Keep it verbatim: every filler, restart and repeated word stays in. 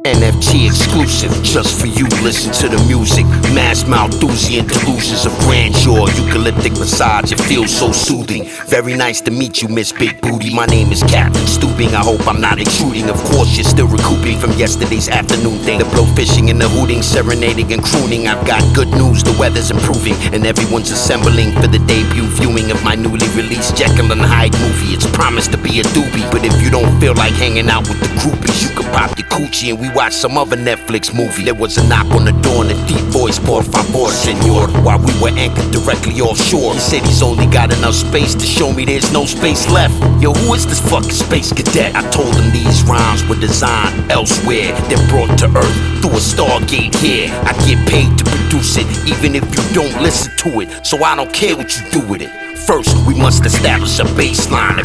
N F T exclusive, just for you. Listen to the music. Mass Malthusian delusions of grandeur. Eucalyptic massage, it feels so soothing. Very nice to meet you, Miss Big Booty. My name is Captain Stooping. I hope I'm not intruding. Of course, you're still recouping from yesterday's afternoon thing. The blowfishing and the hooting, serenading and crooning. I've got good news, the weather's improving, and everyone's assembling for the debut viewing of my newly released Jekyll and Hyde movie. It's promised to be a doobie, but if you don't feel like hanging out with the groupies, you can pop your coochie and we watch some other Netflix movie. There was a knock on the door and a deep voice, por favor, senor, while we were anchored directly offshore. He said he's only got enough space to show me there's no space left. Yo, who is this fucking space cadet? I told him these rhymes were designed elsewhere, then brought to earth through a stargate here. I get paid to produce it, even if you don't listen to it, so I don't care what you do with it. First, we must establish a baseline.